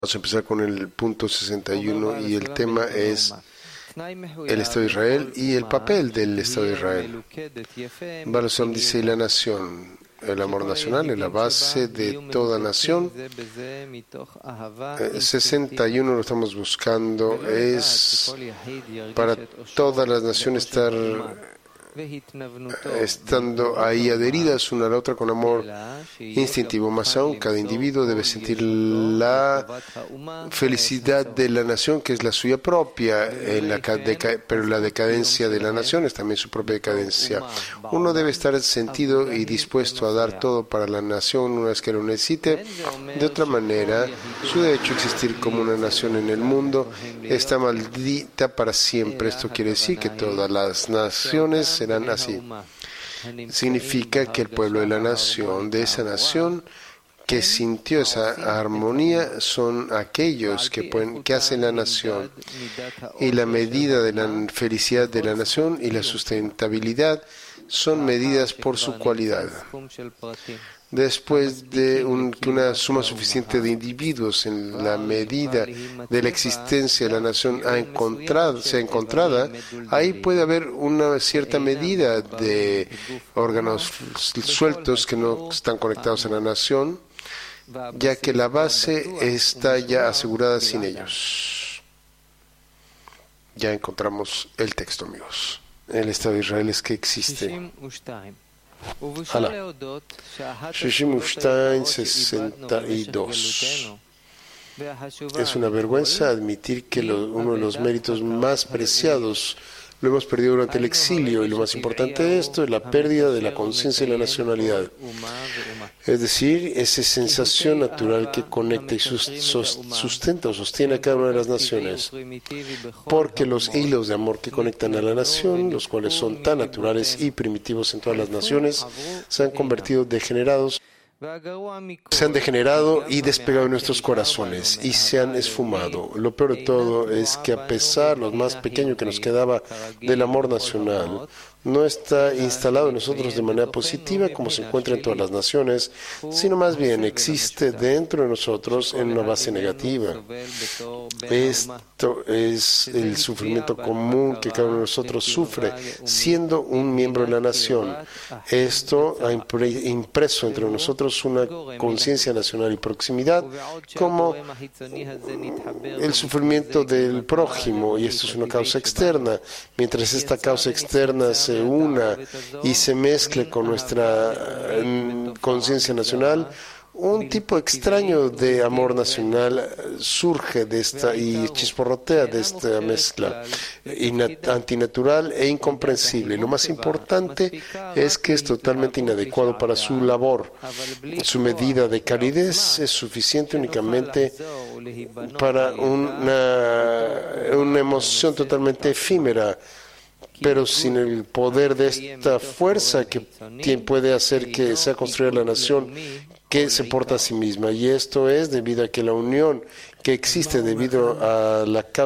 Vamos a empezar con el punto 61 y el tema es el Estado de Israel y el papel del Estado de Israel. Baal HaShalom dice, y la nación, el amor nacional es la base de toda nación. 61 lo estamos buscando, es para todas las naciones estar estando ahí adheridas una a la otra con amor instintivo. Más aún, cada individuo debe sentir la felicidad de la nación, que es la suya propia, pero la decadencia de la nación es también su propia decadencia. Uno debe estar sentido y dispuesto a dar todo para la nación una vez que lo necesite. De otra manera, su derecho a existir como una nación en el mundo está maldita para siempre. Esto quiere decir que todas las naciones serán así. Significa que el pueblo de la nación, de esa nación que sintió esa armonía, son aquellos que hacen la nación. Y la medida de la felicidad de la nación y la sustentabilidad son medidas por su cualidad. Después de una suma suficiente de individuos en la medida de la existencia de la nación sea encontrada, ahí puede haber una cierta medida de órganos sueltos que no están conectados a la nación, ya que la base está ya asegurada sin ellos. Ya encontramos el texto, amigos. El Estado de Israel es que existe. 62. Es una vergüenza admitir que uno de los méritos más preciados lo hemos perdido durante el exilio, y lo más importante de esto es la pérdida de la conciencia y la nacionalidad. Es decir, esa sensación natural que conecta y sustenta o sostiene a cada una de las naciones. Porque los hilos de amor que conectan a la nación, los cuales son tan naturales y primitivos en todas las naciones, se han degenerado y despegado en nuestros corazones y se han esfumado. Lo peor de todo es que a pesar lo más pequeño que nos quedaba del amor nacional, no está instalado en nosotros de manera positiva como se encuentra en todas las naciones, sino más bien existe dentro de nosotros en una base negativa. Esto es el sufrimiento común que cada uno de nosotros sufre siendo un miembro de la nación. Esto ha impreso entre nosotros una conciencia nacional y proximidad como el sufrimiento del prójimo, y esto es una causa externa. Mientras esta causa externa se una y se mezcle con nuestra conciencia nacional, un tipo extraño de amor nacional surge de esta y chisporrotea de esta mezcla, antinatural e incomprensible. Lo más importante es que es totalmente inadecuado para su labor. Su medida de calidez es suficiente únicamente para una emoción totalmente efímera, pero sin el poder de esta fuerza que puede hacer que sea construida la nación que se porta a sí misma. Y esto es debido a que la unión que existe debido a la causa